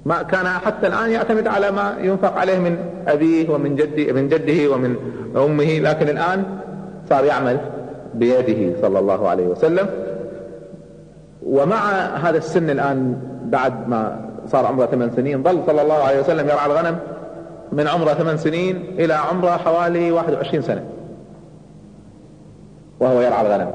ما كان حتى الآن يعتمد على ما ينفق عليه من أبيه ومن جده ومن أمه، لكن الآن صار يعمل بيده صلى الله عليه وسلم. ومع هذا السن الآن بعد ما صار عمره 8 سنين ظل صلى الله عليه وسلم يرعى الغنم من عمره 8 سنين إلى عمره حوالي 21 سنة وهو يرعى الغنم.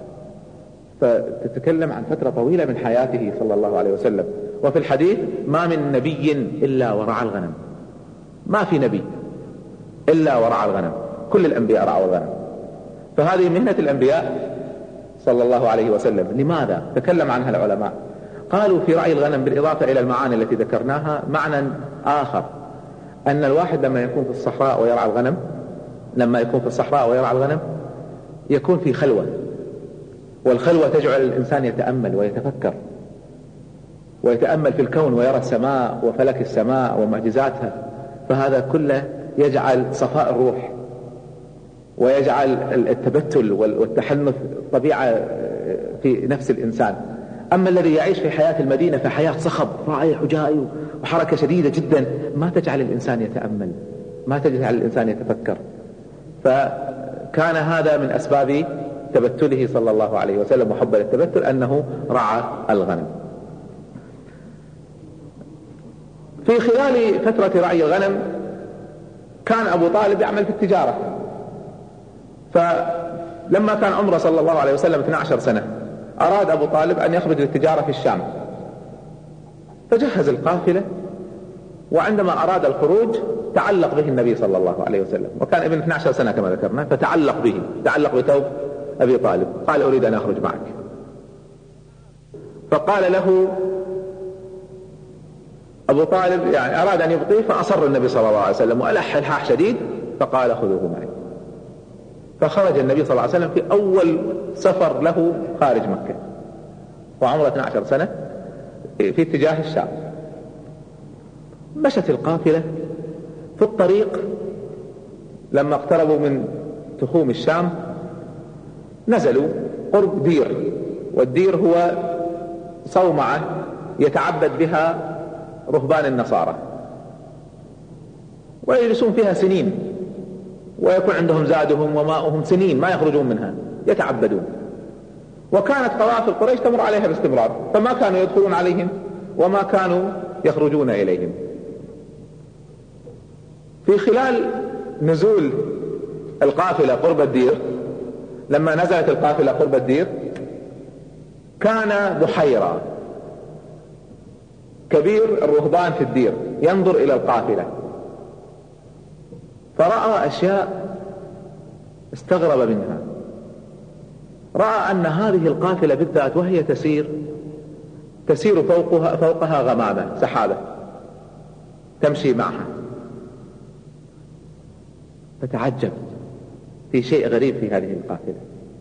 فتتكلم عن فترة طويلة من حياته صلى الله عليه وسلم. وفي الحديث ما من نبي إلا ورعى الغنم، ما في نبي إلا ورعى الغنم، كل الأنبياء رعوا الغنم. فهذه مهنة الأنبياء صلى الله عليه وسلم. لماذا؟ تكلم عنها العلماء، قالوا في رعي الغنم بالإضافة إلى المعاني التي ذكرناها معنى آخر، أن الواحد لما يكون في الصحراء ويرعى الغنم يكون في خلوة، والخلوة تجعل الإنسان يتأمل ويتأمل في الكون ويرى السماء وفلك السماء ومعجزاتها. فهذا كله يجعل صفاء الروح ويجعل التبتل والتحنث طبيعة في نفس الإنسان. أما الذي يعيش في حياة المدينة فحياة صخب رائع وجائي وحركة شديدة جدا ما تجعل الإنسان يتأمل، ما تجعل الإنسان يتفكر. فكان هذا من أسباب تبتله صلى الله عليه وسلم وحب التبتل أنه رعى الغنم. في خلال فترة رعي الغنم كان أبو طالب يعمل في التجارة، فلما كان عمره صلى الله عليه وسلم 12 سنة أراد أبو طالب أن يخرج للتجارة في الشام، فجهز القافلة، وعندما أراد الخروج تعلق به النبي صلى الله عليه وسلم، وكان ابن 12 سنة كما ذكرنا، تعلق بثوب أبي طالب، قال أريد أن أخرج معك. فقال له أبو طالب يعني أراد أن يبقيه، فأصر النبي صلى الله عليه وسلم وألح إلحاح شديد، فقال خذوه معي. فخرج النبي صلى الله عليه وسلم في أول سفر له خارج مكة وعمره 12 سنة في اتجاه الشام. مشت القافلة في الطريق، لما اقتربوا من تخوم الشام نزلوا قرب دير، والدير هو صومعة يتعبد بها رهبان النصارى ويجلسون فيها سنين، ويكون عندهم زادهم وماؤهم سنين ما يخرجون منها يتعبدون. وكانت قوافل قريش تمر عليها باستمرار، فما كانوا يدخلون عليهم وما كانوا يخرجون إليهم. في خلال نزول القافلة قرب الدير، لما نزلت القافلة قرب الدير كان بحيرة كبير الرهبان في الدير ينظر إلى القافلة، فرأى أشياء استغرب منها. رأى أن هذه القافلة بالذات وهي تسير فوقها غمامة سحابة تمشي معها، فتعجب في شيء غريب في هذه القافلة.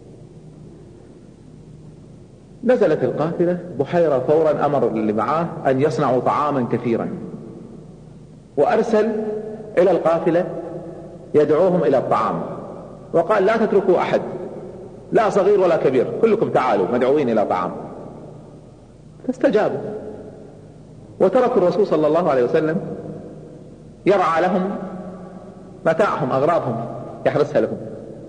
نزلت القافلة، بحيرة فورا أمر اللي معاه أن يصنعوا طعاما كثيرا، وأرسل إلى القافلة يدعوهم إلى الطعام، وقال لا تتركوا أحد، لا صغير ولا كبير، كلكم تعالوا مدعوين إلى طعام. فاستجابوا وتركوا الرسول صلى الله عليه وسلم يرعى لهم متاعهم أغراضهم يحرسها لهم.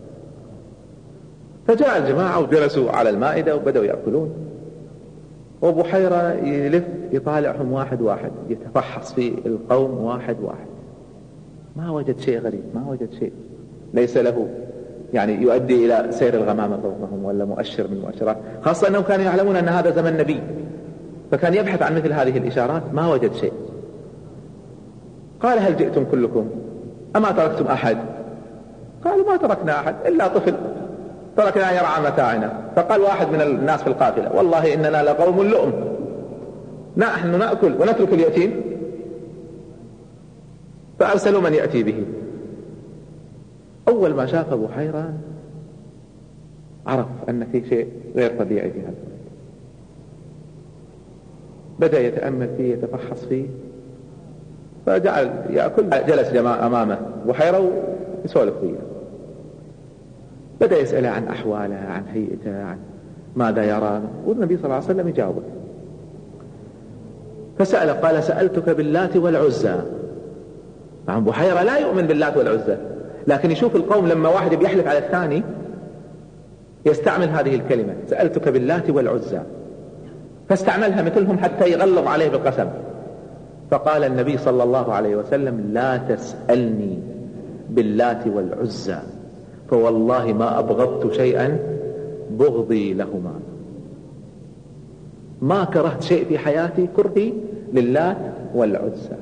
فجاء الجماعة وجلسوا على المائدة وبدأوا يأكلون، وبحيرة يلف يطالعهم واحد واحد، يتفحص في القوم واحد واحد، ما وجد شيء غريب، ما وجد شيء ليس له يعني يؤدي إلى سير الغمامة فوقهم ولا مؤشر من المؤشرات، خاصة أنهم كانوا يعلمون أن هذا زمن نبي، فكان يبحث عن مثل هذه الإشارات، ما وجد شيء. قال هل جئتم كلكم أما تركتم أحد؟ قالوا ما تركنا أحد إلا طفل تركنا يرعى متاعنا. فقال واحد من الناس في القافلة والله إننا لقوم لؤم، نحن نأكل ونترك اليتيم. فأرسلوا من يأتي به. أول ما شاف بحيرة عرف أن في شيء غير طبيعي في هذا، بدأ يتأمل فيه يتفحص فيه، فجعل يأكل. جلس أمامه بحيرة ويسولف فيه، بدأ يسأله عن أحواله، عن هيئته، عن ماذا يرى، والنبي صلى الله عليه وسلم يجاوبه. فسأله قال سألتك باللات والعزى. عن بحيرة لا يؤمن باللات والعزى، لكن يشوف القوم لما واحد بيحلف على الثاني يستعمل هذه الكلمة سألتك باللات والعزى، فاستعملها مثلهم حتى يغلظ عليه بالقسم. فقال النبي صلى الله عليه وسلم لا تسألني باللات والعزى فوالله ما أبغضت شيئا بغضي لهما. ما كرهت شيء في حياتي كرهي للات والعزى.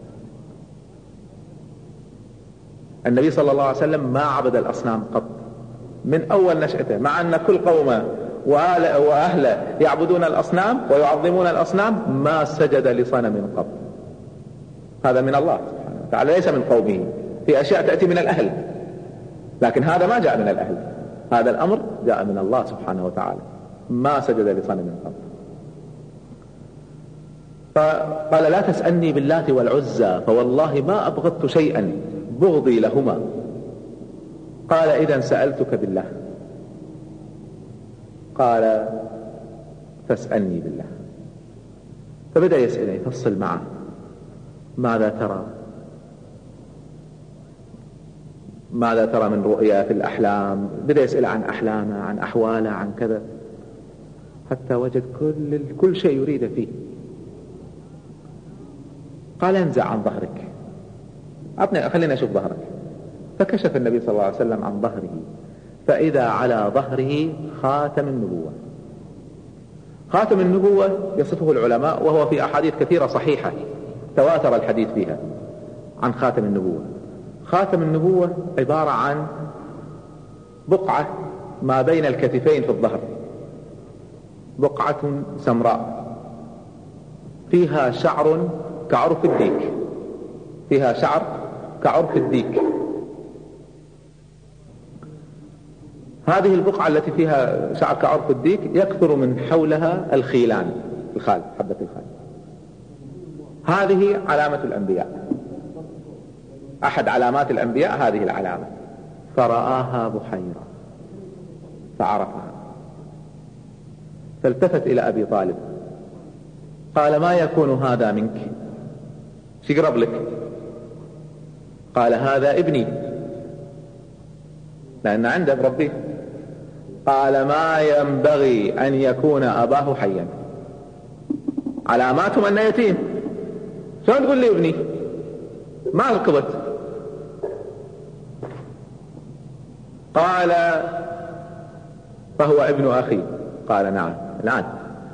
النبي صلى الله عليه وسلم ما عبد الأصنام قط من أول نشأته، مع أن كل قومه وأهله يعبدون الأصنام ويعظمون الأصنام، ما سجد لصنم قط. هذا من الله سبحانه وتعالى ليس من قومه. في أشياء تأتي من الأهل، لكن هذا ما جاء من الأهل، هذا الأمر جاء من الله سبحانه وتعالى. ما سجد لصنم قط. فقال لا تسألني باللات والعزى فوالله ما أبغضت شيئا بغضي لهما. قال إذن سألتك بالله. قال فاسألني بالله. فبدأ يسأله يفصل معه ماذا ترى، ماذا ترى من رؤيا في الأحلام. بدأ يسأل عن أحلامه عن أحواله عن كذا، حتى وجد كل شيء يريد فيه. قال انزع عن ظهرك، خلينا نشوف ظهرك. فكشف النبي صلى الله عليه وسلم عن ظهره، فإذا على ظهره خاتم النبوة. خاتم النبوة يصفه العلماء، وهو في أحاديث كثيرة صحيحة تواتر الحديث فيها عن خاتم النبوة. خاتم النبوة عبارة عن بقعة ما بين الكتفين في الظهر، بقعة سمراء فيها شعر كعرف الديك، فيها شعر كعرف الديك. هذه البقعة التي فيها شعر كعرف الديك يكثر من حولها الخيلان، الخال، حبة الخال. هذه علامة الأنبياء، أحد علامات الأنبياء هذه العلامة. فرآها بحيرة فعرفها، فالتفت إلى أبي طالب قال ما يكون هذا منك، شو يقرب لك؟ قال هذا ابني، لأن عنده بربيه. قال ما ينبغي أن يكون أباه حيا، علاماتهم أنه يتيم، شلون تقول لي ابني؟ ما ركبت. قال فهو ابن أخي. قال نعم الآن.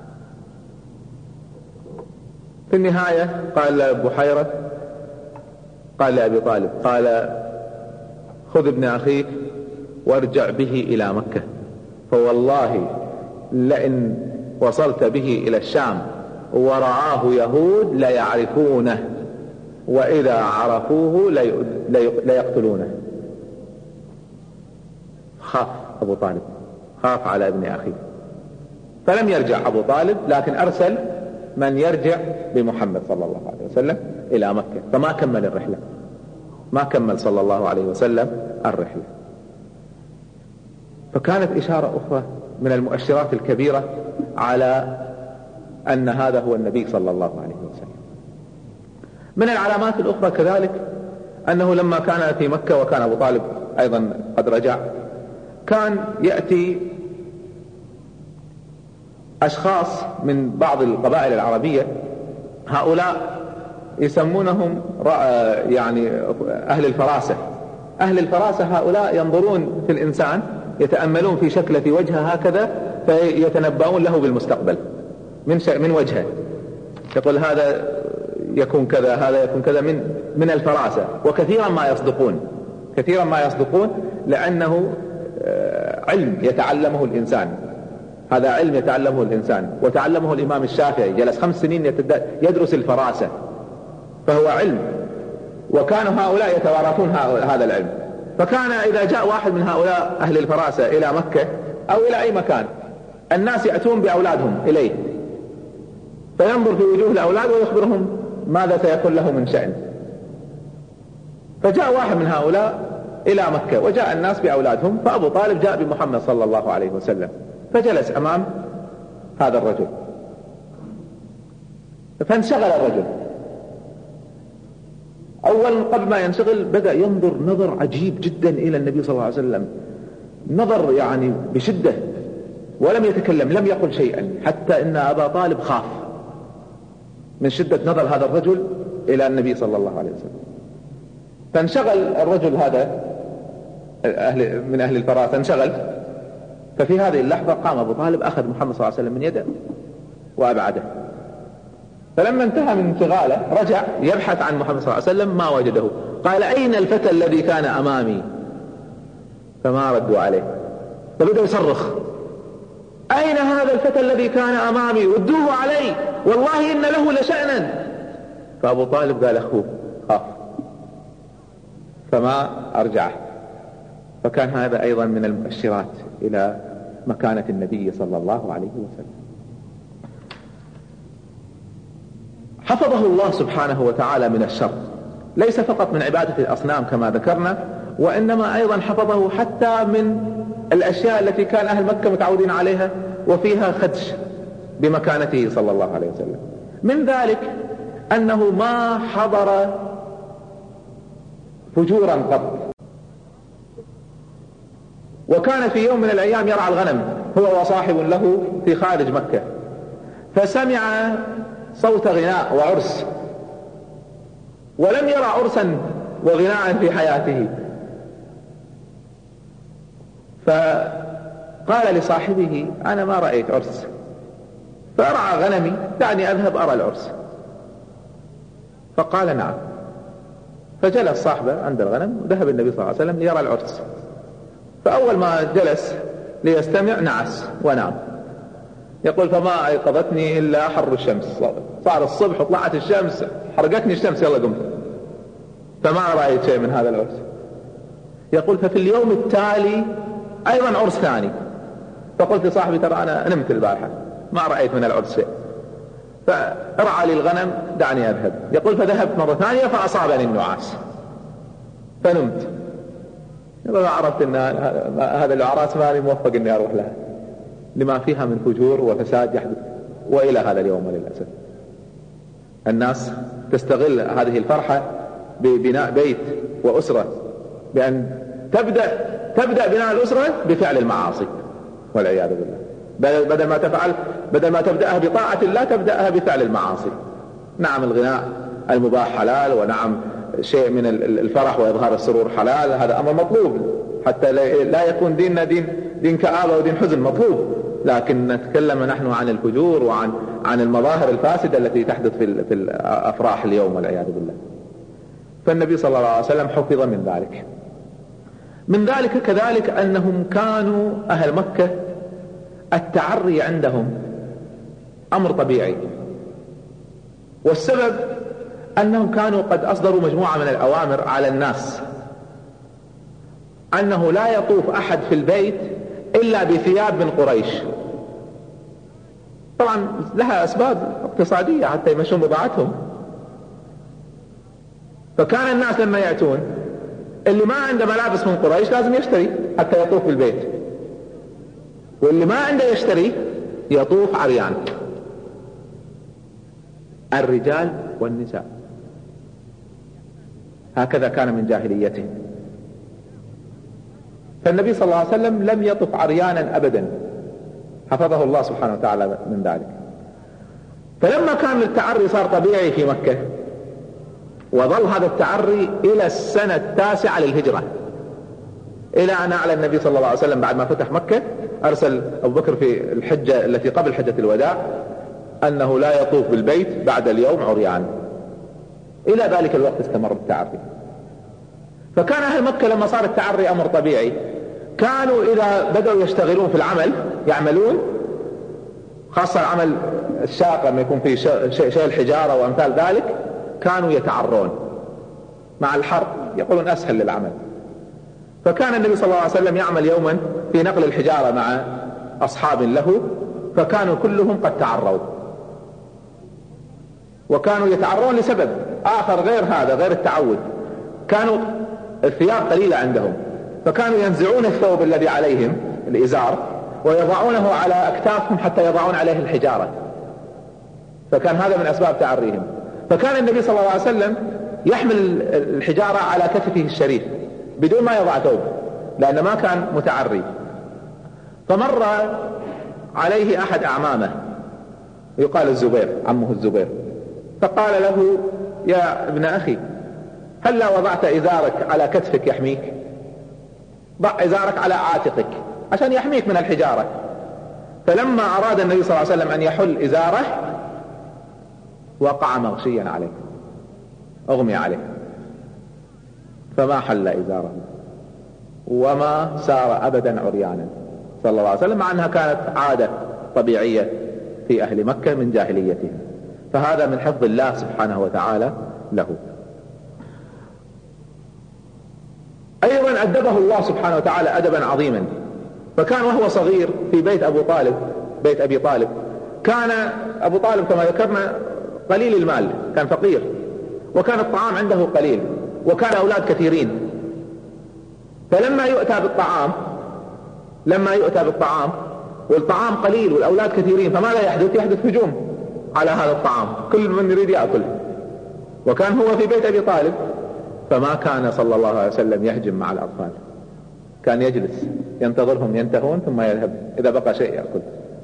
في النهاية قال بحيرة قال لأبي طالب قال خذ ابن أخيك وارجع به إلى مكة، فوالله لئن وصلت به إلى الشام ورعاه يهود ليعرفونه، وإذا عرفوه ليقتلونه. خاف أبو طالب، خاف على ابن أخيه، فلم يرجع أبو طالب، لكن أرسل من يرجع بمحمد صلى الله عليه وسلم إلى مكة، فما كمل الرحلة، ما كمل صلى الله عليه وسلم الرحلة. فكانت إشارة أخرى من المؤشرات الكبيرة على أن هذا هو النبي صلى الله عليه وسلم. من العلامات الأخرى كذلك أنه لما كان في مكة وكان أبو طالب أيضا قد رجع، كان يأتي أشخاص من بعض القبائل العربية، هؤلاء يسمونهم يعني أهل الفراسة. أهل الفراسة هؤلاء ينظرون في الإنسان، يتأملون في شكله في وجهه هكذا، فيتنبؤون له بالمستقبل من وجهه، يقول هذا يكون كذا هذا يكون كذا من الفراسة. وكثيرا ما يصدقون، كثيرا ما يصدقون، لأنه علم يتعلمه الإنسان، هذا علم يتعلمه الإنسان، وتعلمه الإمام الشافعي، جلس 5 سنين يدرس الفراسة، فهو علم. وكانوا هؤلاء يتوارثون هذا العلم. فكان إذا جاء واحد من هؤلاء أهل الفراسة إلى مكة أو إلى أي مكان، الناس يأتون بأولادهم إليه، فينظر في وجوه الأولاد ويخبرهم ماذا سيكون له من شأن. فجاء واحد من هؤلاء إلى مكة وجاء الناس بأولادهم، فأبو طالب جاء بمحمد صلى الله عليه وسلم، فجلس أمام هذا الرجل. فانشغل الرجل. أول قبل ما ينشغل بدأ ينظر نظر عجيب جدا إلى النبي صلى الله عليه وسلم، نظر يعني بشدة، ولم يتكلم، لم يقل شيئا، حتى إن أبا طالب خاف من شدة نظر هذا الرجل إلى النبي صلى الله عليه وسلم. فانشغل الرجل هذا من أهل الفراسة، انشغل. ففي هذه اللحظة قام أبو طالب، أخذ محمد صلى الله عليه وسلم من يده وأبعده. فلما انتهى من انشغاله رجع يبحث عن محمد صلى الله عليه وسلم، ما وجده. قال: أين الفتى الذي كان أمامي؟ فما ردوا عليه. فبدأ يصرخ: أين هذا الفتى الذي كان أمامي؟ ردوه علي، والله إن له لشأنا. فأبو طالب قال: أخوه خاف، فما أرجعه. فكان هذا أيضا من المؤشرات إلى مكانة النبي صلى الله عليه وسلم. حفظه الله سبحانه وتعالى من الشر، ليس فقط من عبادة الأصنام كما ذكرنا، وإنما أيضا حفظه حتى من الأشياء التي كان أهل مكة متعودين عليها وفيها خدش بمكانته صلى الله عليه وسلم. من ذلك أنه ما حضر فجورا قط. وكان في يوم من الأيام يرعى الغنم هو وصاحب له في خارج مكة، فسمع صوت غناء وعرس، ولم يرى عرسا وغناء في حياته. فقال لصاحبه: أنا ما رأيت عرس، فأرعى غنمي، دعني أذهب أرى العرس. فقال: نعم. فجلس صاحبه عند الغنم، وذهب النبي صلى الله عليه وسلم ليرى العرس. فأول ما جلس ليستمع نعس ونام. يقول: فما أيقظتني إلا حر الشمس، صار الصبح وطلعت الشمس، حرقتني الشمس، يلا قمت، فما رأيت شيء من هذا العرس. يقول: ففي اليوم التالي أيضا عرس ثاني، فقلت لصاحبي: ترى أنا نمت البارحة، ما رأيت من العرس شيء، فرعى لي الغنم، دعني أذهب. يقول: فذهبت مرة ثانية فأصابني النعاس فنمت. يقول: عرفت أن هذا الأعراس ماني موفق أني أروح لها، لما فيها من فجور وفساد يحدث. وإلى هذا اليوم للأسف الناس تستغل هذه الفرحة ببناء بيت وأسرة، بأن تبدأ بناء الأسرة بفعل المعاصي والعياذ بالله، بدل ما تبدأها بطاعة الله تبدأها بفعل المعاصي. نعم، الغناء المباح حلال، ونعم شيء من الفرح وإظهار السرور حلال، هذا أمر مطلوب حتى لا يكون ديننا دين كآبة ودين حزن، مطلوب. لكن نتكلم نحن عن الفجور وعن المظاهر الفاسدة التي تحدث في الأفراح اليوم والعياذ بالله. فالنبي صلى الله عليه وسلم حفظ من ذلك. من ذلك كذلك أنهم كانوا أهل مكة التعري عندهم أمر طبيعي، والسبب أنهم كانوا قد أصدروا مجموعة من الأوامر على الناس أنه لا يطوف أحد في البيت إلا بثياب من قريش. طبعا لها أسباب اقتصادية حتى يمشون بضاعتهم. فكان الناس لما يأتون اللي ما عنده ملابس من قريش لازم يشتري حتى يطوف بالبيت، واللي ما عنده يشتري يطوف عريان، الرجال والنساء. هكذا كان من جاهليته. فالنبي صلى الله عليه وسلم لم يطف عريانا أبدا، حفظه الله سبحانه وتعالى من ذلك. فلما كان التعري صار طبيعي في مكة، وظل هذا التعري إلى السنة 9 للهجرة، إلى أن أعلن النبي صلى الله عليه وسلم بعد ما فتح مكة، أرسل أبو بكر في الحجة التي قبل حجة الوداع أنه لا يطوف بالبيت بعد اليوم عريان. إلى ذلك الوقت استمر التعري. فكان أهل مكة لما صار التعري أمر طبيعي، كانوا إذا بدأوا يشتغلون في العمل، يعملون، خاصة العمل الشاق لما يكون فيه شيء الحجارة وأمثال ذلك، كانوا يتعرون مع الحر، يقولون أسهل للعمل. فكان النبي صلى الله عليه وسلم يعمل يوما في نقل الحجارة مع أصحاب له، فكانوا كلهم قد تعروا، وكانوا يتعرون لسبب آخر غير هذا، غير التعود. كانوا الثياب قليلة عندهم، فكانوا ينزعون الثوب الذي عليهم، الإزار، ويضعونه على أكتافهم حتى يضعون عليه الحجارة. فكان هذا من أسباب تعريهم. فكان النبي صلى الله عليه وسلم يحمل الحجارة على كتفه الشريف بدون ما يضع ثوب، لأنه ما كان متعري. فمر عليه أحد أعمامه يقال الزبير، عمه الزبير، فقال له: يا ابن أخي، هل لا وضعت إزارك على كتفك يحميك؟ ضع إزارك على عاتقك عشان يحميك من الحجارة. فلما أراد النبي صلى الله عليه وسلم أن يحل إزاره وقع مغشيا عليه، أغمي عليه، فما حل إزاره وما سار أبدا عريانا صلى الله عليه وسلم، مع أنها كانت عادة طبيعية في أهل مكة من جاهليتهم. فهذا من حفظ الله سبحانه وتعالى له. أيضا أدبه الله سبحانه وتعالى أدبا عظيما. فكان وهو صغير في بيت بيت أبي طالب، كان أبو طالب كما ذكرنا قليل المال، كان فقير، وكان الطعام عنده قليل، وكان أولاد كثيرين. فلما يؤتى بالطعام والطعام قليل والأولاد كثيرين، فماذا يحدث؟ يحدث هجوم على هذا الطعام، كل من يريد يأكل. وكان هو في بيت أبي طالب، فما كان صلى الله عليه وسلم يهجم مع الأطفال، كان يجلس ينتظرهم ينتهون ثم يذهب إذا بقى شيء يأكل.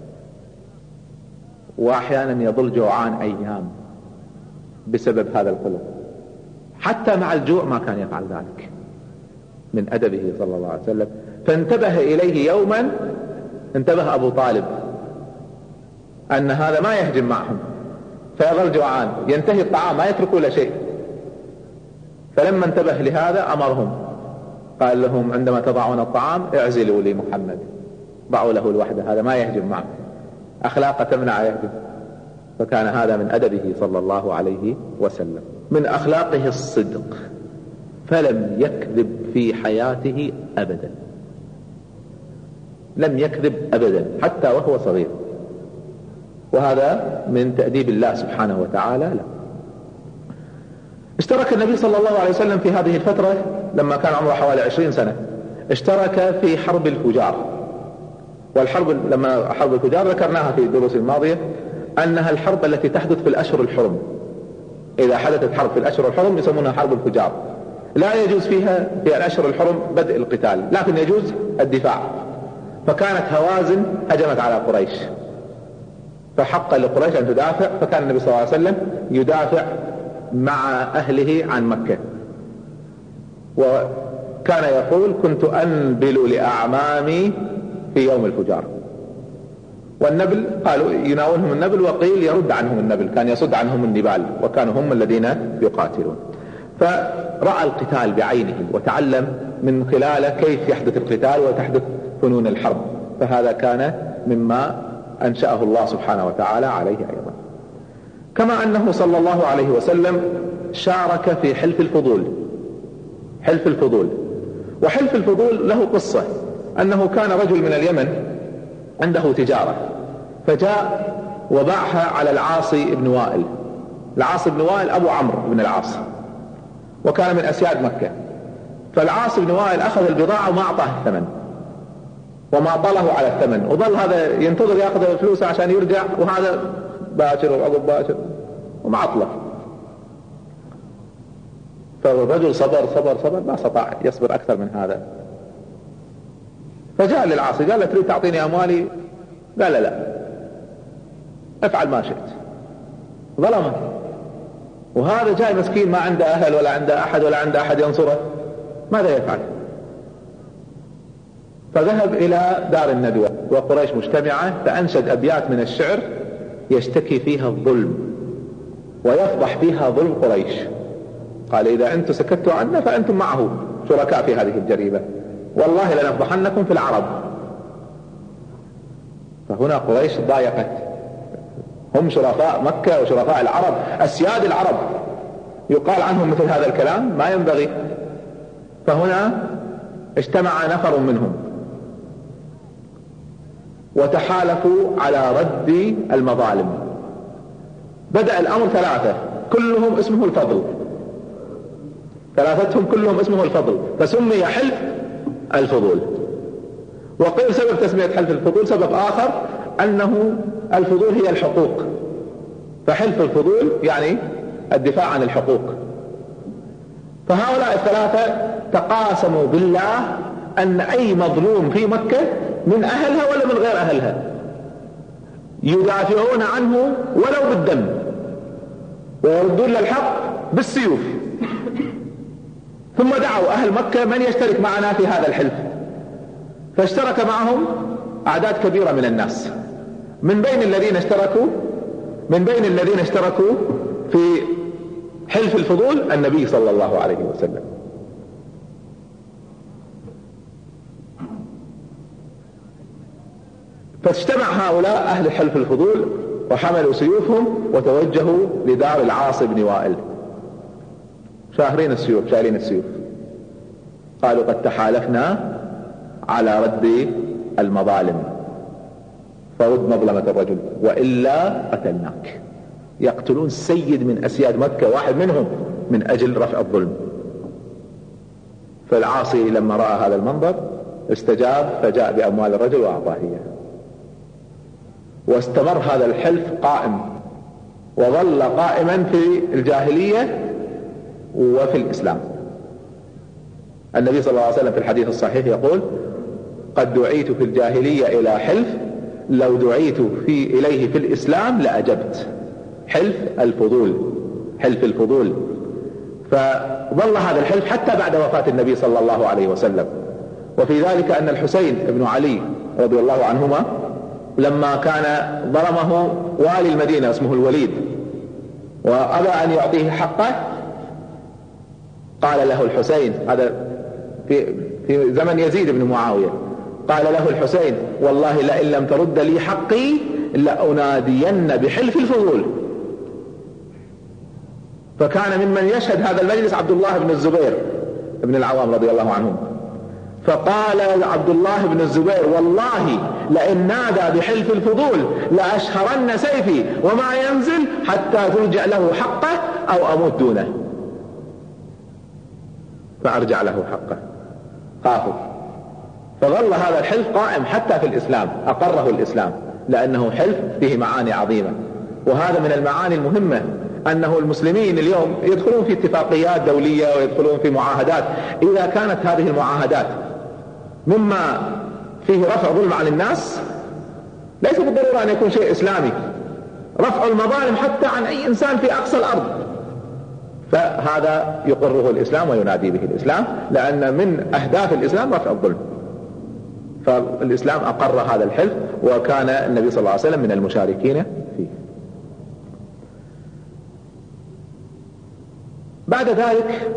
وأحيانا يظل جوعان أيام بسبب هذا الخلق، حتى مع الجوع ما كان يفعل ذلك، من أدبه صلى الله عليه وسلم. فانتبه إليه يوما، انتبه أبو طالب أن هذا ما يهجم معهم، فيظل جوعان، ينتهي الطعام ما يتركوا له شيء. فلما انتبه لهذا أمرهم، قال لهم: عندما تضعون الطعام اعزلوا لي محمد، ضعوا له الوحدة، هذا ما يهجم معه، أخلاقه تمنع يهجم. فكان هذا من أدبه صلى الله عليه وسلم. من أخلاقه الصدق، فلم يكذب في حياته أبدا، لم يكذب أبدا حتى وهو صغير، وهذا من تأديب الله سبحانه وتعالى له. اشترك النبي صلى الله عليه وسلم في هذه الفترة لما كان عمره حوالي 20 سنة، اشترك في حرب الفجار. والحرب لما حرب الفجار ذكرناها في الدروس الماضية أنها الحرب التي تحدث في الأشهر الحرم. إذا حدثت حرب في الأشهر الحرم يسمونها حرب الفجار. لا يجوز فيها في الأشهر الحرم بدء القتال، لكن يجوز الدفاع. فكانت هوازن هجمت على قريش، فحق لقريش أن تدافع، فكان النبي صلى الله عليه وسلم يدافع مع أهله عن مكة. وكان يقول: كنت أنبل لأعمامي في يوم الفجار. والنبل قالوا يناولهم النبل، وقيل يرد عنهم النبل، كان يصد عنهم النبال، وكانوا هم الذين يقاتلون. فرأى القتال بعينه وتعلم من خلاله كيف يحدث القتال وتحدث فنون الحرب، فهذا كان مما أنشأه الله سبحانه وتعالى عليه أيضا. كما أنه صلى الله عليه وسلم شارك في حلف الفضول. وحلف الفضول له قصة، أنه كان رجل من اليمن عنده تجارة، فجاء وباعها على العاصي بن وائل. العاصي بن وائل أبو عمرو بن العاص، وكان من أسياد مكة. فالعاصي بن وائل أخذ البضاعة وما أعطاه الثمن، وما طله على الثمن، وظل هذا ينتظر يأخذ فلوسه عشان يرجع، وهذا باشر وعقب باشر وما عطله. فالرجل صبر ما استطاع يصبر أكثر من هذا، فجاء للعاصي قال له: تريد تعطيني أموالي؟ قال: لا، افعل ما شئت. ظلمه، وهذا جاي مسكين ما عنده أهل ولا عنده أحد ولا عنده أحد ينصره، ماذا يفعل؟ فذهب إلى دار الندوة وقريش مجتمعة، فأنشد أبيات من الشعر يشتكي فيها الظلم ويفضح فيها ظلم قريش. قال: إذا أنتم سكتوا عنا فأنتم معه شركاء في هذه الجريمة، والله لنفضحنكم في العرب. فهنا قريش ضايقت، هم شرفاء مكة وشرفاء العرب، أسياد العرب، يقال عنهم مثل هذا الكلام ما ينبغي. فهنا اجتمع نفر منهم وتحالفوا على رد المظالم. بدأ الأمر ثلاثة كلهم اسمه الفضل، ثلاثتهم كلهم اسمه الفضل، فسمي حلف الفضول. وقيل سبب تسمية حلف الفضول سبب آخر، أنه الفضول هي الحقوق، فحلف الفضول يعني الدفاع عن الحقوق. فهؤلاء الثلاثة تقاسموا بالله أن أي مظلوم في مكة من أهلها ولا من غير أهلها يدافعون عنه ولو بالدم ويردون للحق بالسيوف. ثم دعوا أهل مكة من يشترك معنا في هذا الحلف، فاشترك معهم أعداد كبيرة من الناس. من بين الذين اشتركوا في حلف الفضول النبي صلى الله عليه وسلم. فاجتمع هؤلاء أهل حلف الفضول وحملوا سيوفهم وتوجهوا لدار العاص بن وائل، شايلين السيوف. قالوا قد تحالفنا على رد المظالم، فرد مظلمة الرجل وإلا قتلناك. يقتلون سيد من أسياد مكة، واحد منهم، من أجل رفع الظلم. فالعاصي لما رأى هذا المنظر استجاب، فجاء بأموال الرجل وأعطاه إياه. واستمر هذا الحلف قائم، وظل قائما في الجاهلية وفي الإسلام. النبي صلى الله عليه وسلم في الحديث الصحيح يقول: قد دعيت في الجاهلية إلى حلف لو دعيت إليه في الإسلام لأجبت. حلف الفضول. فظل هذا الحلف حتى بعد وفاة النبي صلى الله عليه وسلم. وفي ذلك أن الحسين بن علي رضي الله عنهما لما كان ظلمه والي المدينة اسمه الوليد وأبى أن يعطيه حقه، قال له الحسين، هذا في زمن يزيد بن معاوية، قال له الحسين: والله لئن لم ترد لي حقي لأنادين بحلف الفضول. فكان ممن يشهد هذا المجلس عبد الله بن الزبير بن العوام رضي الله عنهم. فقال عبد الله بن الزبير: والله لئن نادى بحلف الفضول لأشهرن سيفي وما ينزل حتى ترجع له حقه أو أموت دونه. فأرجع له حقه. خافوا. فظل هذا الحلف قائم حتى في الإسلام، أقره الإسلام، لأنه حلف فيه معاني عظيمة. وهذا من المعاني المهمة، أنه المسلمين اليوم يدخلون في اتفاقيات دولية ويدخلون في معاهدات. إذا كانت هذه المعاهدات مما فيه رفع ظلم عن الناس، ليس بالضرورة أن يكون شيء إسلامي، رفع المظالم حتى عن أي إنسان في أقصى الأرض، فهذا يقره الإسلام وينادي به الإسلام، لأن من أهداف الإسلام رفع الظلم. فالإسلام أقر هذا الحلف، وكان النبي صلى الله عليه وسلم من المشاركين فيه. بعد ذلك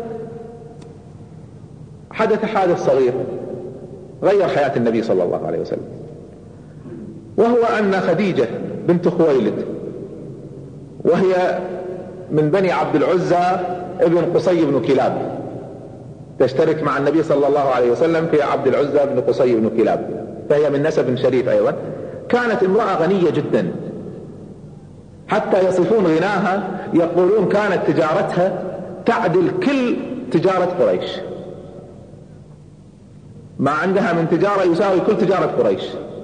حدث حادث صغير غير حياة النبي صلى الله عليه وسلم، وهو أن خديجة بنت خويلد، وهي من بني عبد العزى ابن قصي بن كلاب، تشترك مع النبي صلى الله عليه وسلم في عبد العزى بن قصي بن كلاب، فهي من نسب شريف أيضا. كانت امرأة غنية جدا، حتى يصفون غناها، يقولون كانت تجارتها تعدل كل تجارة قريش، ما عندها من تجارة يساوي كل تجارة قريش.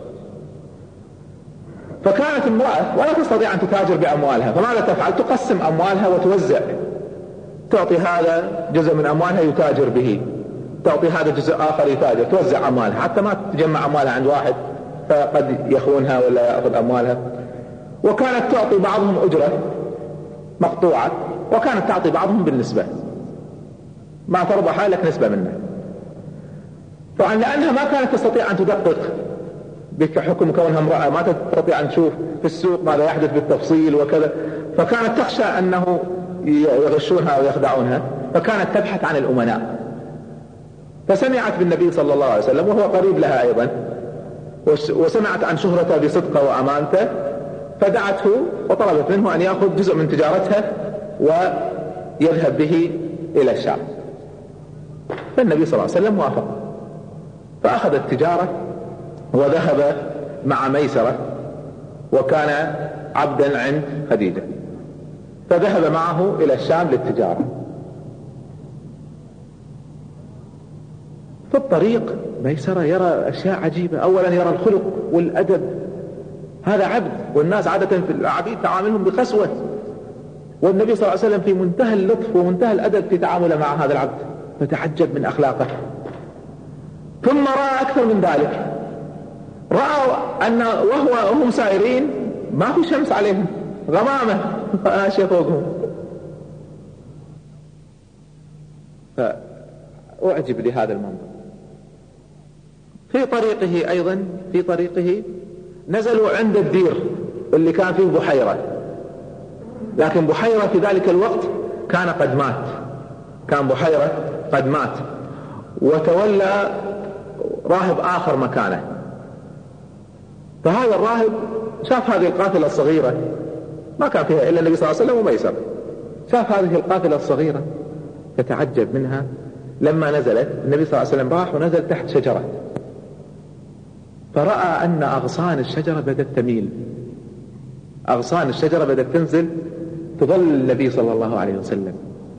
فكانت امرأة ولا تستطيع أن تتاجر بأموالها، فماذا تفعل؟ تقسم أموالها وتوزع، تعطي هذا جزء من أموالها يتاجر به، تعطي هذا جزء آخر يتاجر، توزع أموالها حتى ما تجمع أموالها عند واحد فقد يخونها ولا يأخذ أموالها. وكانت تعطي بعضهم أجرة مقطوعة، وكانت تعطي بعضهم بالنسبة، ما تربح لك نسبة منه. طبعا لأنها ما كانت تستطيع أن تدقق بحكم كونها امرأة، ما تستطيع أن تشوف في السوق ماذا يحدث بالتفصيل وكذا، فكانت تخشى أنه يغشونها ويخدعونها، فكانت تبحث عن الأمناء. فسمعت بالنبي صلى الله عليه وسلم وهو قريب لها أيضا، وسمعت عن شهرته بصدقه وأمانته، فدعته وطلبت منه أن يأخذ جزء من تجارتها ويذهب به إلى الشام. فالنبي صلى الله عليه وسلم وافق، فأخذ التجارة وذهب مع ميسرة، وكان عبدا عند خديجة، فذهب معه إلى الشام للتجارة. في الطريق ميسرة يرى أشياء عجيبة. أولا يرى الخلق والأدب، هذا عبد، والناس عادة في العبيد تعاملهم بقسوة، والنبي صلى الله عليه وسلم في منتهى اللطف ومنتهى الأدب في تعامله مع هذا العبد، فتعجب من أخلاقه. ثم رأى أكثر من ذلك، رأوا أن وهم سائرين ما في شمس عليهم، غمامة ماشية فوقهم، فأعجب لهذا المنظر. في طريقه نزلوا عند الدير اللي كان فيه بحيرة، لكن بحيرة في ذلك الوقت كان بحيرة قد مات، وتولى راهب آخر مكانه. فهذا الراهب شاف هذه القافلة الصغيرة، ما كان فيها إلا النبي صلى الله عليه وسلم وميسر، شاف هذه القافلة الصغيرة فتعجب منها. لما نزلت النبي صلى الله عليه وسلم راح ونزل تحت شجرة، فرأى أن أغصان الشجرة بدأت تميل، أغصان الشجرة بدأت تنزل تظل النبي صلى الله عليه وسلم.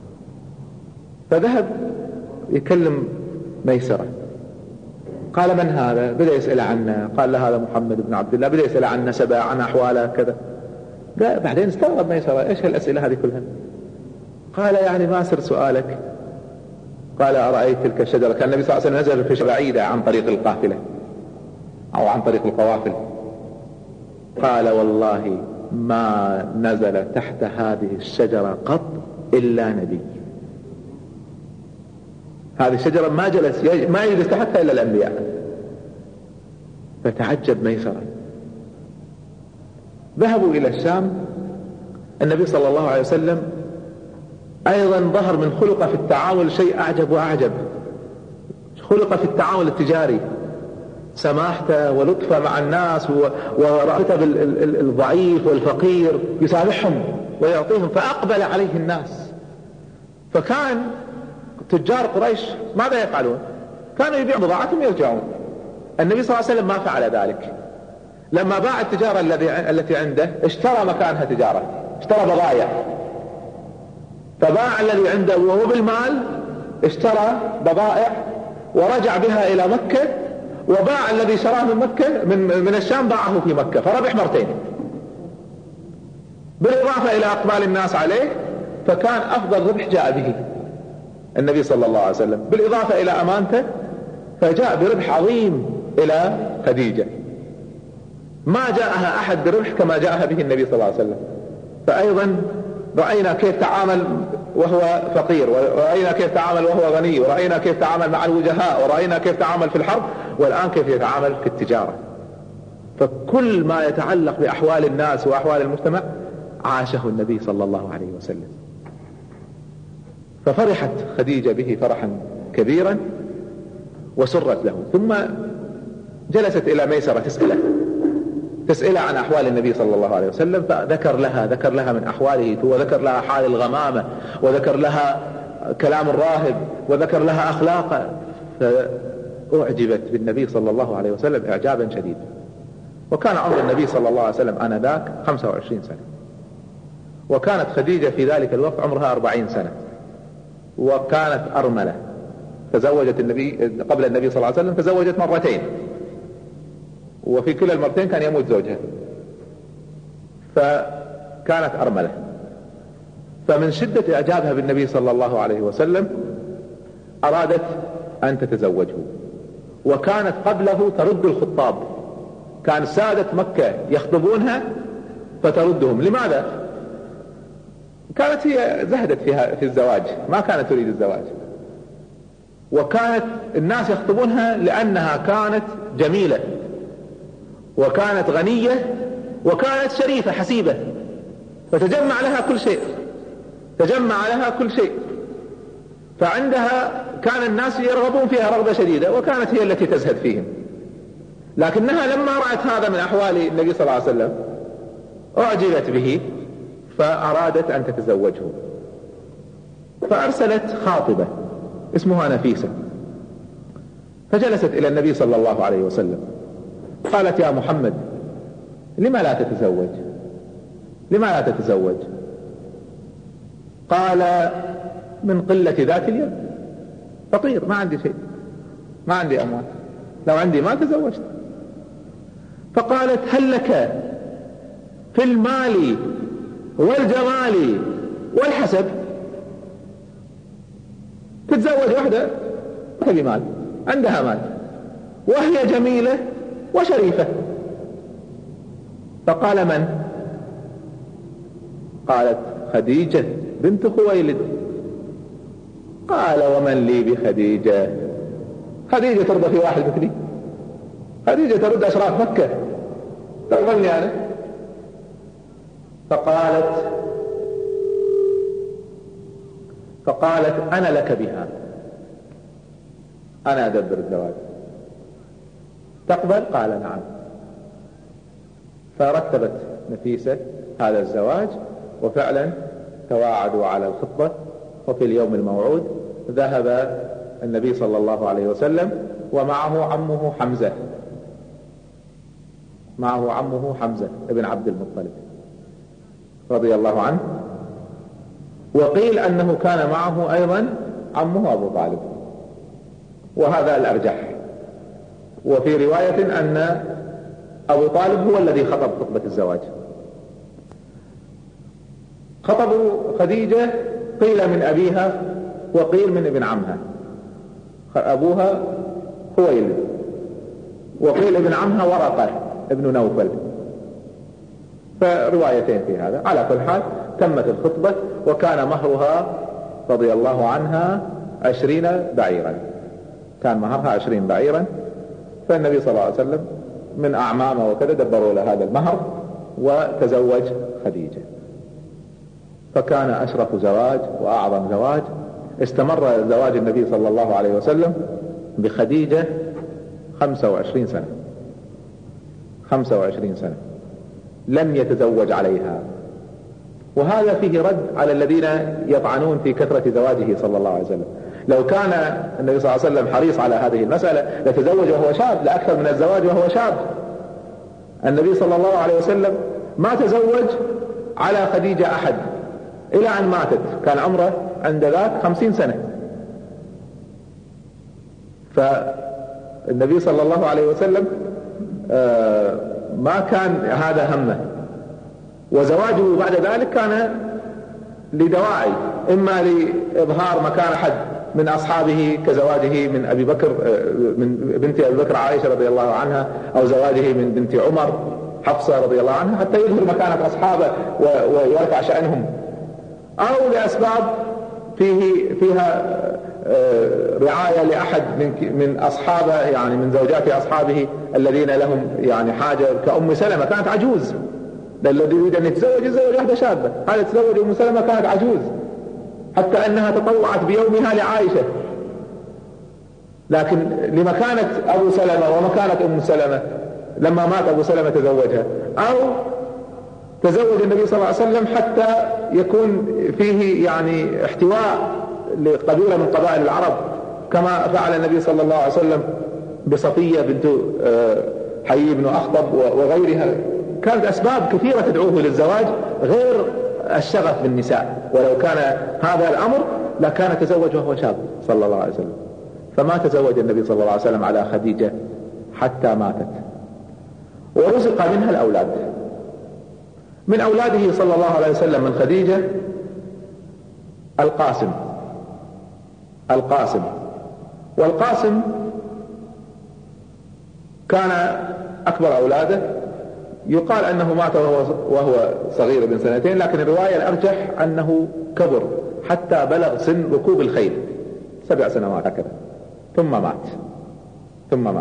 فذهب يكلم ميسرة، قال من هذا؟ بدأ يسأل عنه، قال له هذا محمد بن عبد الله، بدأ يسأل عن نسبه عن أحواله كذا. بعدين استغرب ميسرة، ايش هالأسئلة هذه كلها؟ قال يعني ما سر سؤالك؟ قال أرأيت تلك الشجرة؟ كان النبي صلى الله عليه وسلم نزل في شجرة بعيدة عن طريق القافلة أو عن طريق القوافل. قال والله ما نزل تحت هذه الشجرة قط إلا نبي. هذه الشجرة ما يجلس تحتها إلا الأنبياء. فتعجب ميسرة. ذهبوا إلى الشام. النبي صلى الله عليه وسلم أيضا ظهر من خلقه في التعامل شيء أعجب وأعجب، خلقه في التعامل التجاري، سماحته ولطفه مع الناس ورأفته بالضعيف والفقير، يسامحهم ويعطيهم. فأقبل عليه الناس. فكان تجار قريش ماذا يفعلون؟ كانوا يبيعون بضاعتهم ويرجعون. النبي صلى الله عليه وسلم ما فعل ذلك. لما باع التجارة التي عنده اشترى مكانها تجارة، اشترى بضائع. فباع الذي عنده وهو بالمال، اشترى بضائع ورجع بها إلى مكة، وباع الذي شراه من مكة من الشام باعه في مكة، فربح مرتين، بالإضافة إلى أقبال الناس عليه. فكان أفضل ربح جاء به النبي صلى الله عليه وسلم، بالإضافة إلى أمانته، فجاء بربح عظيم إلى خديجة ما جاءها أحد بربح كما جاءها به النبي صلى الله عليه وسلم. فأيضا رأينا كيف تعامل وهو فقير، ورأينا كيف تعامل وهو غني، ورأينا كيف تعامل مع الوجهاء، ورأينا كيف تعامل في الحرب، والآن كيف يتعامل في التجارة. فكل ما يتعلق بأحوال الناس وأحوال المجتمع عاشه النبي صلى الله عليه وسلم. ففرحت خديجة به فرحا كبيرا وسرت له. ثم جلست إلى ميسرة تسأله عن أحوال النبي صلى الله عليه وسلم. فذكر لها من أحواله، وذكر لها حال الغمامة، وذكر لها كلام الراهب، وذكر لها أخلاقه. فأعجبت بالنبي صلى الله عليه وسلم إعجابا شديدا. وكان عمر النبي صلى الله عليه وسلم آنذاك 25 سنة، وكانت خديجة في ذلك الوقت عمرها 40 سنة، وكانت أرملة. تزوجت قبل النبي صلى الله عليه وسلم تزوجت مرتين، وفي كلا المرتين كان يموت زوجها، فكانت أرملة. فمن شدة إعجابها بالنبي صلى الله عليه وسلم أرادت أن تتزوجه. وكانت قبله ترد الخطاب، كان سادة مكة يخطبونها فتردهم. لماذا؟ كانت هي زهدت في الزواج، ما كانت تريد الزواج. وكانت الناس يخطبونها لأنها كانت جميلة، وكانت غنية، وكانت شريفة حسيبة، فتجمع لها كل شيء. فعندها كان الناس يرغبون فيها رغبة شديدة، وكانت هي التي تزهد فيهم. لكنها لما رأت هذا من أحوال النبي صلى الله عليه وسلم أعجبت به، فأرادت أن تتزوجه. فأرسلت خاطبة اسمها نفيسة، فجلست إلى النبي صلى الله عليه وسلم قالت: يا محمد، لما لا تتزوج؟ قال: من قلة ذات اليد، فقير، ما عندي شيء، ما عندي أموال، لو عندي ما تزوجت. فقالت: هل لك في المال والجمال والحسب. تتزوج واحدة ما تبي مال، عندها مال وهي جميلة وشريفة، فقال من؟ قالت خديجة بنت خويلد. قال ومن لي بخديجة؟ خديجة ترضى في واحد مثلي؟ خديجة ترد أشراف مكة، تقبلني أنا؟ فقالت أنا لك بها، أنا أدبر الزواج، تقبل؟ قال نعم. فرتبت نفيسة هذا الزواج، وفعلا تواعدوا على الخطبة. وفي اليوم الموعود ذهب النبي صلى الله عليه وسلم ومعه عمه حمزة، معه عمه حمزة ابن عبد المطلب رضي الله عنه، وقيل أنه كان معه أيضا عمه أبو طالب، وهذا الأرجح. وفي رواية أن أبو طالب هو الذي خطب خطبة الزواج. خطبوا خديجة قيل من أبيها وقيل من ابن عمها، أبوها خويلد وقيل ابن عمها ورقة ابن نوفل، فروايتين في هذا. على كل حال تمت الخطبة، وكان مهرها رضي الله عنها 20 بعيرا، كان مهرها 20 بعيرا. فالنبي صلى الله عليه وسلم من أعمامه وكذا دبروا له هذا المهر وتزوج خديجة، فكان أشرف زواج وأعظم زواج. استمر زواج النبي صلى الله عليه وسلم بخديجة 25 سنة، 25 سنة لم يتزوج عليها. وهذا فيه رد على الذين يطعنون في كثرة زواجه صلى الله عليه وسلم. لو كان النبي صلى الله عليه وسلم حريص على هذه المسألة لتزوج وهو شاب، لأكثر من الزواج وهو شاب. النبي صلى الله عليه وسلم ما تزوج على خديجة أحد إلى أن ماتت، كان عمره عند ذاك 50 سنة. فالنبي صلى الله عليه وسلم ما كان هذا همه، وزواجه بعد ذلك كان لدواعي، إما لإظهار مكان أحد من أصحابه كزواجه من أبي بكر، من بنت أبي بكر عائشة رضي الله عنها، أو زواجه من بنت عمر حفصة رضي الله عنها، حتى يظهر مكانة أصحابه ويرفع شأنهم، أو لأسباب فيها رعاية لأحد من أصحابه، يعني من زوجات أصحابه الذين لهم يعني حاجة، كأم سلمة كانت عجوز، الذي يريد أن يتزوج واحدة شابة، هذا تزوج أم سلمة كانت عجوز، حتى أنها تطوعت بيومها لعائشة، لكن لمكانة أبو سلمة ومكانة أم سلمة لما مات أبو سلمة تزوجها. أو تزوج النبي صلى الله عليه وسلم حتى يكون فيه يعني احتواء لقبيلة من قبائل العرب، كما فعل النبي صلى الله عليه وسلم بصفية بنت حيي بن أخطب وغيرها. كانت أسباب كثيرة تدعوه للزواج غير الشغف بالنساء، ولو كان هذا الأمر لكان تزوج وهو شاب صلى الله عليه وسلم. فما تزوج النبي صلى الله عليه وسلم على خديجة حتى ماتت، ورزق منها الأولاد. من أولاده صلى الله عليه وسلم من خديجة القاسم، والقاسم كان أكبر أولاده، يقال أنه مات وهو صغير ابن 2 سنين، لكن الرواية الأرجح أنه كبر حتى بلغ سن ركوب الخيل 7 سنوات هكذا، ثم مات.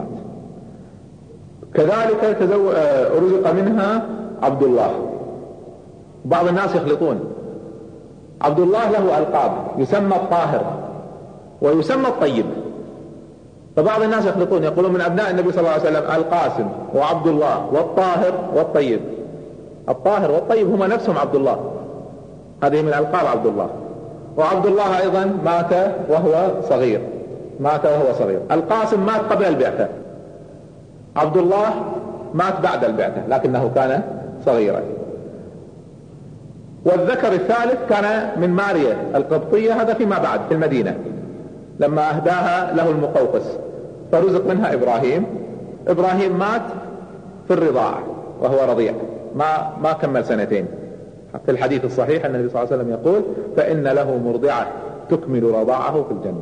كذلك رزق منها عبد الله. بعض الناس يخلطون، عبد الله له ألقاب، يسمى الطاهر ويسمى الطيب، فبعض الناس يخلطون، يقولون من أبناء النبي صلى الله عليه وسلم القاسم وعبد الله والطاهر والطيب. الطاهر والطيب هما نفسهم عبد الله، هذه من ألقاب عبد الله. وعبد الله أيضا مات وهو صغير، القاسم مات قبل البعثة، عبد الله مات بعد البعثة لكنه كان صغيرا. والذكر الثالث كان من ماريا القبطية، هذا فيما بعد في المدينة لما أهداها له المقوقس، فرزق منها إبراهيم مات في الرضاعة وهو رضيع، ما كمل 2 سنين في الحديث الصحيح أن النبي صلى الله عليه وسلم يقول فإن له مرضعة تكمل رضاعه في الجنة.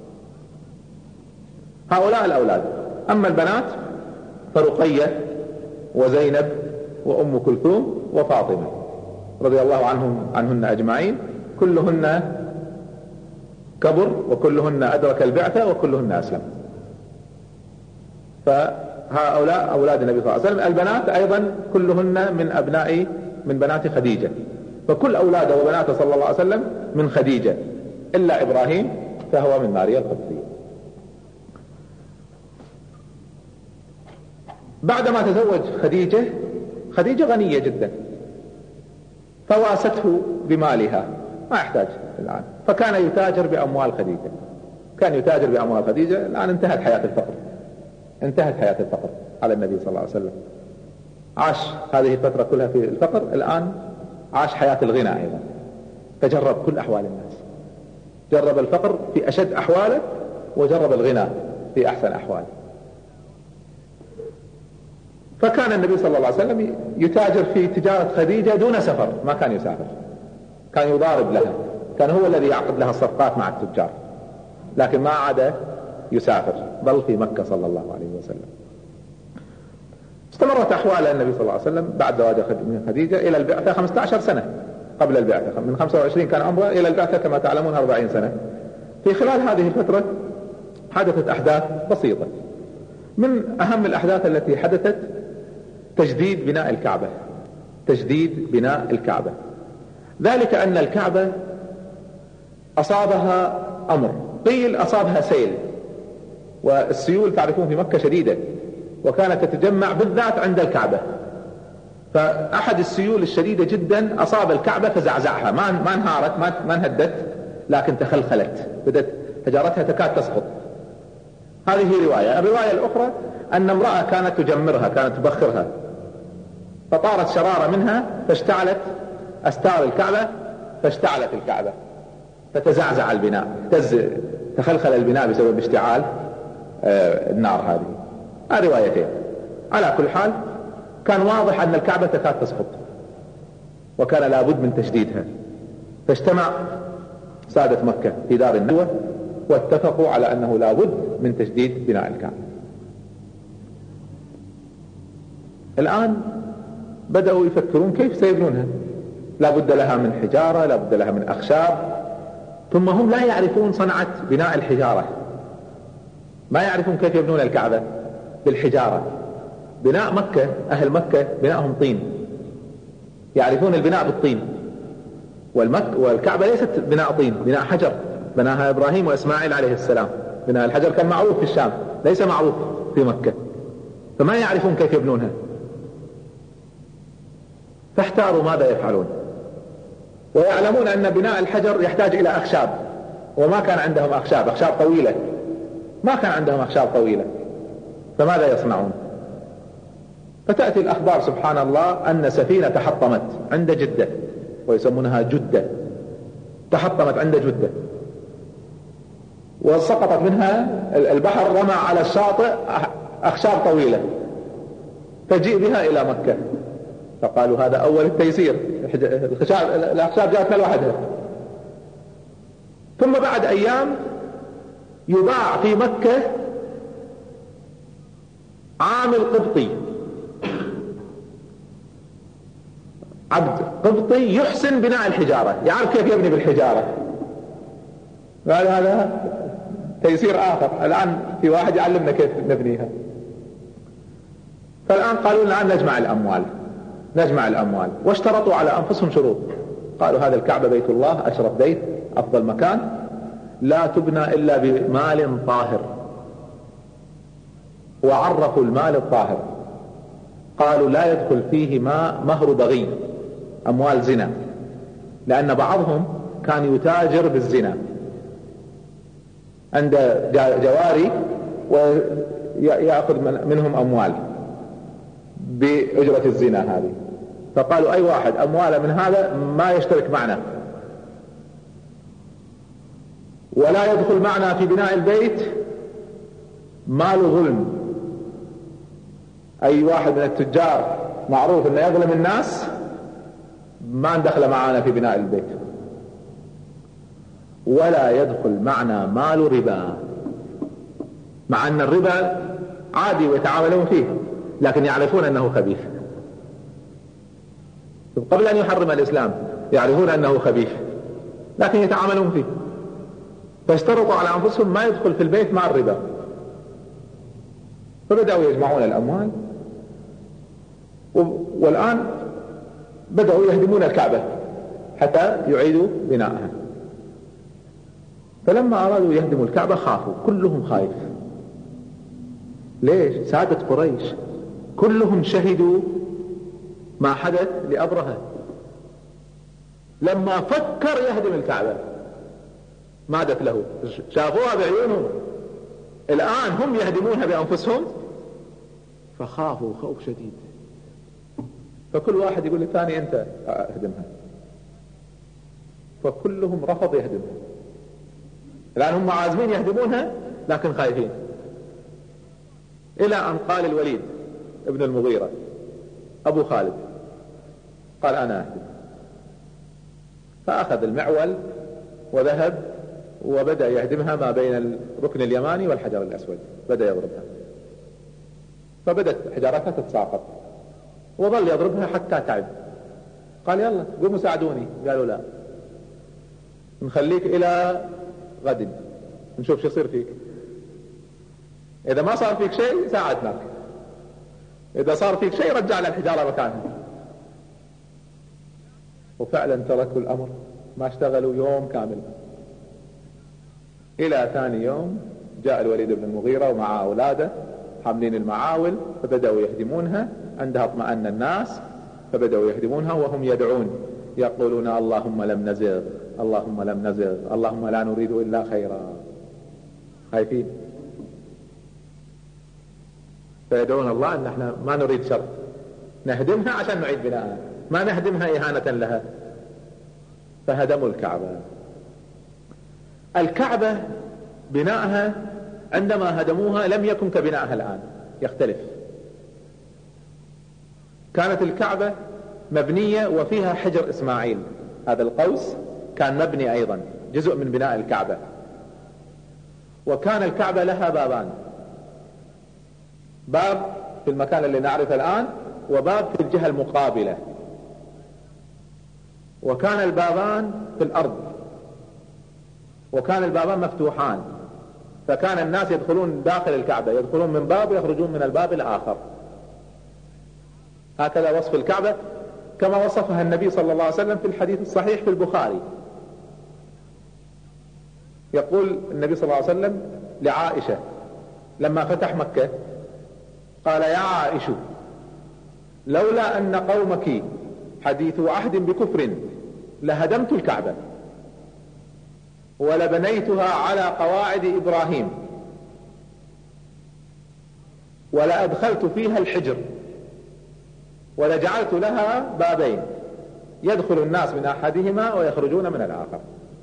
هؤلاء الأولاد. أما البنات فرقية وزينب وأم كلثوم وفاطمة رضي الله عنهن أجمعين، كلهن كبر وكلهن أدرك البعثة وكلهن أسلم. فهؤلاء أولاد النبي صلى الله عليه وسلم. البنات أيضا كلهن من بنات خديجة، فكل أولاده وبناته صلى الله عليه وسلم من خديجة إلا إبراهيم فهو من ماريا القبطية. بعدما تزوج خديجة غنية جدا فواسته بمالها، ما يحتاج الآن، فكان يتاجر بأموال خديجة. الآن انتهت حياة الفقر على النبي صلى الله عليه وسلم. عاش هذه الفترة كلها في الفقر، الآن عاش حياة الغنى أيضا، فجرب كل أحوال الناس، جرب الفقر في أشد أحواله وجرب الغنى في أحسن أحواله. فكان النبي صلى الله عليه وسلم يتاجر في تجارة خديجة دون سفر، ما كان يسافر، كان يضارب لها، كان هو الذي يعقد لها الصفقات مع التجار، لكن ما عاد يسافر، بل في مكة صلى الله عليه وسلم. استمرت أحوال النبي صلى الله عليه وسلم بعد زواجه من خديجة إلى البعثة 15 سنة. قبل البعثة من 25 كان عمره إلى البعثة كما تعلمون 40 سنة. في خلال هذه الفترة حدثت أحداث بسيطة. من أهم الأحداث التي حدثت تجديد بناء الكعبة. ذلك أن الكعبة أصابها أمر، قيل أصابها سيل، والسيول تعرفون في مكة شديدة، وكانت تتجمع بالذات عند الكعبة. فأحد السيول الشديدة جدا أصاب الكعبة فزعزعها، ما انهارت، ما انهدت، لكن تخلخلت، بدأت حجارتها تكاد تسقط. هذه رواية. الرواية الأخرى أن امرأة كانت تجمرها، كانت تبخرها، فطارت شرارة منها فاشتعلت أستار الكعبة، فاشتعلت الكعبة فتزعزع البناء، تخلخل البناء بسبب اشتعال النار. هذه روايتين. على كل حال كان واضح أن الكعبة تكاد تسقط، وكان لابد من تشديدها. فاجتمع سادة مكة في دار الندوة واتفقوا على أنه لابد من تشديد بناء الكعبة. الآن بدأوا يفكرون كيف سيبنونها، لابد لها من حجارة، لابد لها من أخشاب، ثم هم لا يعرفون صنعة بناء الحجارة، ما يعرفون كيف يبنون الكعبة بالحجارة. بناء مكة، أهل مكة بناءهم طين، يعرفون البناء بالطين، والكعبة ليست بناء طين، بناء حجر، بناها إبراهيم وإسماعيل عليه السلام. بناء الحجر كان معروف في الشام، ليس معروف في مكة، فما يعرفون كيف يبنونها، فاحتاروا ماذا يفعلون. ويعلمون أن بناء الحجر يحتاج إلى أخشاب، وما كان عندهم أخشاب طويلة، ما كان عندهم أخشاب طويلة، فماذا يصنعون؟ فتأتي الأخبار سبحان الله أن سفينة تحطمت عند جدة، ويسمونها جدة، تحطمت عند جدة وسقطت منها، البحر رمى على الشاطئ أخشاب طويلة، فجيء بها إلى مكة. فقالوا هذا أول التيسير، الأخشاب جاءتنا لوحدها. ثم بعد أيام يباع في مكة عامل قبطي، عبد قبطي يحسن بناء الحجارة، يعرف كيف يبني بالحجارة. هذا تيسير آخر، الآن في واحد يعلمنا كيف نبنيها. فالآن قالوا الآن نجمع الأموال، واشترطوا على أنفسهم شروط. قالوا هذا الكعبة بيت الله، أشرف بيت، أفضل مكان، لا تبنى إلا بمال طاهر. وعرفوا المال الطاهر، قالوا لا يدخل فيه مهر بغي، أموال زنا، لأن بعضهم كان يتاجر بالزنا، عند جواري ويأخذ منهم أموال بأجرة الزنا هذه. فقالوا أي واحد أمواله من هذا ما يشترك معنا، ولا يدخل معنا في بناء البيت مال ظلم. أي واحد من التجار معروف أنه يظلم الناس ما دخل معنا في بناء البيت، ولا يدخل معنا مال ربا، مع أن الربا عادي ويتعاملون فيه، لكن يعرفون أنه خبيث. قبل أن يحرم الإسلام يعرفون أنه خبيث، لكن يتعاملون فيه، فاشترطوا على أنفسهم ما يدخل في البيت مع الربا. فبدأوا يجمعون الأموال، والآن بدأوا يهدمون الكعبة حتى يعيدوا بناءها. فلما أرادوا يهدموا الكعبة خافوا، كلهم خايف. ليش؟ سادة قريش كلهم شهدوا ما حدث لأبرهة، لما فكر يهدم الكعبة مادت له، شافوها بعيونهم، الآن هم يهدمونها بأنفسهم، فخافوا خوف شديد. فكل واحد يقول للثاني أنت اهدمها، فكلهم رفض يهدمها. الآن هم عازمين يهدمونها لكن خايفين، إلى أن قال الوليد ابن المغيرة أبو خالد، قال أنا أهدم. فأخذ المعول وذهب وبدأ يهدمها ما بين الركن اليماني والحجر الأسود، بدأ يضربها، فبدت حجارتها تتساقط، وظل يضربها حتى تعب. قال يلا قوموا ساعدوني، قالوا لا، نخليك إلى غد نشوف شو يصير فيك، إذا ما صار فيك شيء ساعدناك، إذا صار فيك شيء رجعنا الحجارة مكانها. وفعلا تركوا الأمر، ما اشتغلوا يوم كامل. إلى ثاني يوم جاء الوليد بن المغيرة ومع أولاده حاملين المعاول، فبدأوا يهدمونها. عندها اطمأن الناس فبدأوا يهدمونها وهم يدعون يقولون اللهم لم نزغ، اللهم لم نزغ، اللهم لا نريد إلا خيرا، خايفين. فيدعون الله أن احنا ما نريد شر، نهدمها عشان نعيد بناءها، ما نهدمها إهانة لها. فهدموا الكعبة. الكعبة بناءها عندما هدموها لم يكن كبناءها الآن، يختلف. كانت الكعبة مبنية وفيها حجر إسماعيل، هذا القوس كان مبني أيضا جزء من بناء الكعبة. وكان الكعبة لها بابان، باب في المكان اللي نعرفه الآن، وباب في الجهة المقابلة. وكان البابان في الأرض، وكان البابان مفتوحان، فكان الناس يدخلون داخل الكعبة، يدخلون من باب ويخرجون من الباب الآخر. هكذا وصف الكعبة كما وصفها النبي صلى الله عليه وسلم في الحديث الصحيح في البخاري. يقول النبي صلى الله عليه وسلم لعائشة لما فتح مكة، قال يا عائش لولا أن قومك حديث عهد بكفر لهدمت الكعبة ولبنيتها على قواعد إبراهيم ولأدخلت فيها الحجر ولجعلت لها بابين يدخل الناس من أحدهما ويخرجون من الآخر.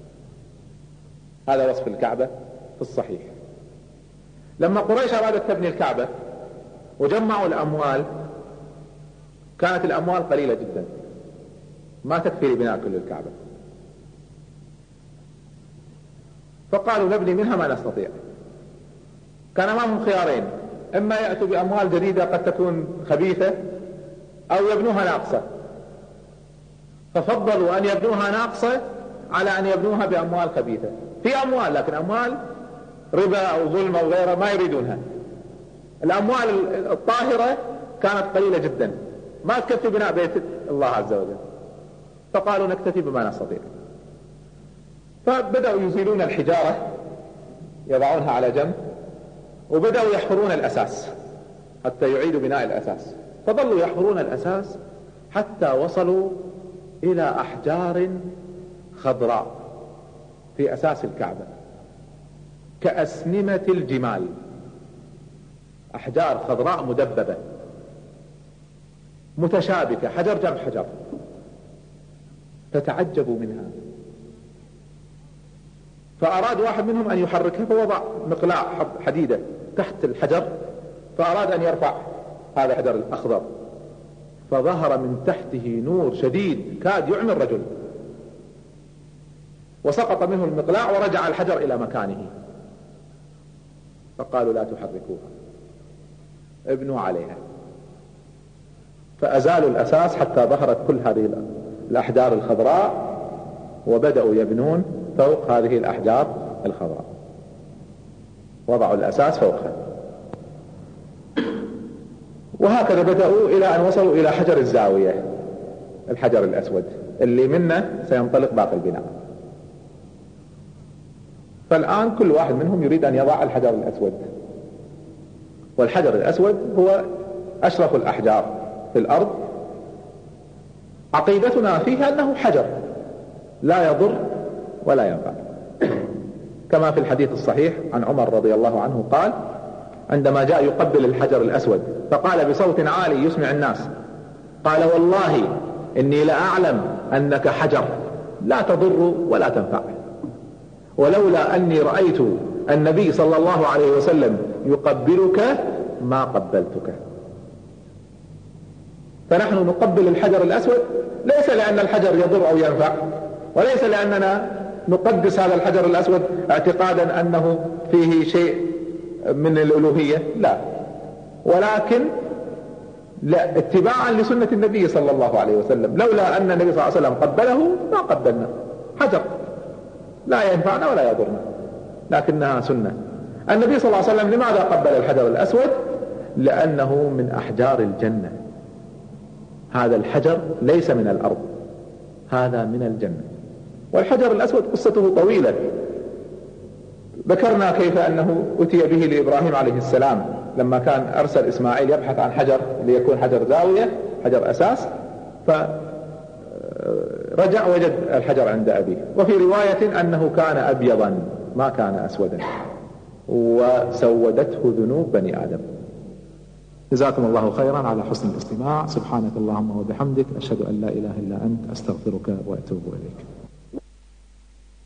هذا وصف الكعبة في الصحيح. لما قريش أرادت تبني الكعبة وجمعوا الأموال، كانت الأموال قليلة جدا ما تكفي لبناء كل الكعبة، فقالوا نبني منها ما نستطيع. كان أمامهم خيارين، إما يأتوا بأموال جديدة قد تكون خبيثة أو يبنوها ناقصة، ففضلوا أن يبنوها ناقصة على أن يبنوها بأموال خبيثة. في أموال لكن أموال ربا أو ظلم أو غيره ما يريدونها. الأموال الطاهرة كانت قليلة جدا ما تكفي بناء بيت الله عز وجل، فقالوا نكتفي بما نستطيع. فبدأوا يزيلون الحجارة يضعونها على جنب، وبدأوا يحفرون الأساس حتى يعيدوا بناء الأساس. فظلوا يحفرون الأساس حتى وصلوا إلى أحجار خضراء في أساس الكعبة كأسنمة الجمال، أحجار خضراء مدببة متشابكة، حجر جنب حجر، فتعجبوا منها. فأراد واحد منهم أن يحركها، فوضع مقلاع حديدة تحت الحجر، فأراد أن يرفع هذا الحجر الأخضر، فظهر من تحته نور شديد كاد يعمي الرجل، وسقط منه المقلاع ورجع الحجر إلى مكانه. فقالوا لا تحركوها، ابنوا عليها. فأزالوا الأساس حتى ظهرت كل هذه الأحجار الخضراء، وبدأوا يبنون فوق هذه الأحجار الخضراء، وضعوا الأساس فوقها. وهكذا بدأوا إلى أن وصلوا إلى حجر الزاوية، الحجر الأسود اللي منه سينطلق باقي البناء. فالآن كل واحد منهم يريد أن يضع الحجر الأسود، والحجر الأسود هو أشرف الأحجار في الأرض. عقيدتنا فيه أنه حجر لا يضر ولا ينفع، كما في الحديث الصحيح عن عمر رضي الله عنه قال عندما جاء يقبل الحجر الأسود فقال بصوت عالي يسمع الناس، قال والله إني لأعلم أنك حجر لا تضر ولا تنفع، ولولا أني رأيت النبي صلى الله عليه وسلم يقبلك ما قبلتك. فنحن نقبل الحجر الأسود ليس لأن الحجر يضر أو ينفع، وليس لأننا نقدس هذا الحجر الأسود اعتقادا أنه فيه شيء من الألوهية، لا، ولكن لا، اتباعا لسنة النبي صلى الله عليه وسلم. لولا أن النبي صلى الله عليه وسلم قبله ما قبلنا، حجر لا ينفعنا ولا يضرنا، لكنها سنة. النبي صلى الله عليه وسلم لماذا قبل الحجر الأسود؟ لأنه من أحجار الجنة. هذا الحجر ليس من الأرض، هذا من الجنة. والحجر الأسود قصته طويلة، ذكرنا كيف أنه أتي به لإبراهيم عليه السلام لما كان أرسل إسماعيل يبحث عن حجر ليكون حجر زاوية، حجر أساس، فرجع وجد الحجر عند أبيه. وفي رواية أنه كان أبيضا ما كان أسودا، وسودته ذنوب بني آدم. جزاكم الله خيرا على حسن الاستماع. سبحانك اللهم وبحمدك، أشهد أن لا إله إلا أنت، أستغفرك وأتوب إليك.